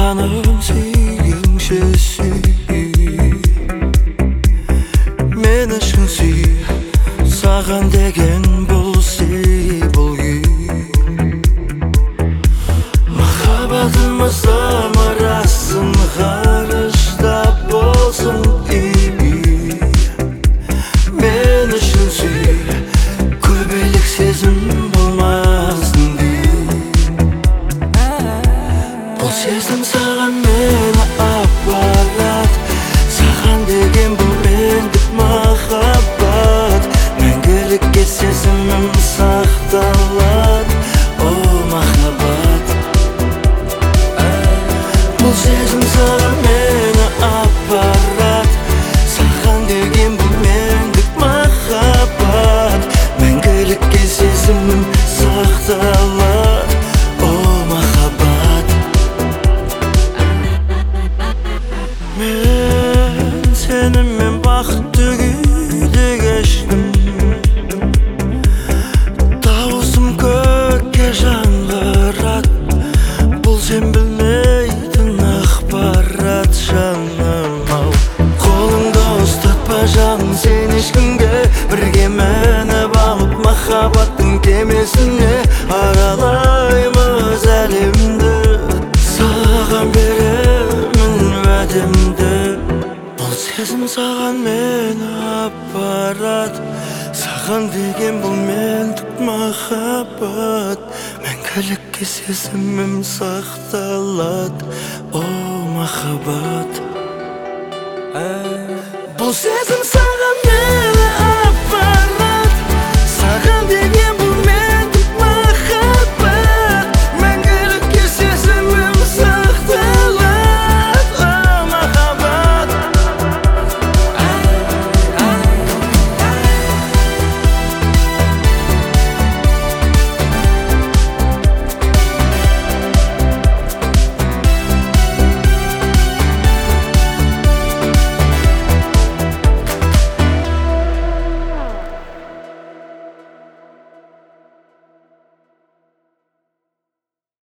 жаным сүйгенше сүй, мен үшін сүй, саған деген бұл сый, бұл күй. Махаббатымыз амырасын ғарышта болсын үй, мен үшін сүй, көбелек сезім болмасын дей. Бұл сезім саған мені апарат, саған деген бұл мендік махаббат. Мәңгілікке сезімім сақталат, о махаббат. Бұл сезім саған мені апарат, саған деген бұл мендік махаббат. Мәңгілікке сезімім сақталат, о махаббат. Мен сенімен бақытты күйде кештім, дауысым көкке жаңғырат. Бұл сен білмейтін ақпарат жаным-ау. Қолыңда ұстатпа жаным сен ешкімге, бірге мініп алып махаббаттың кемесіне аралаймыз әлемді. Саған беремін уәдемді, бұл сезім саған мені апарат, саған деген бұл мендік махаббат. Мәңгілікке сезімім сақталат, о махаббат. Бұл сезім саған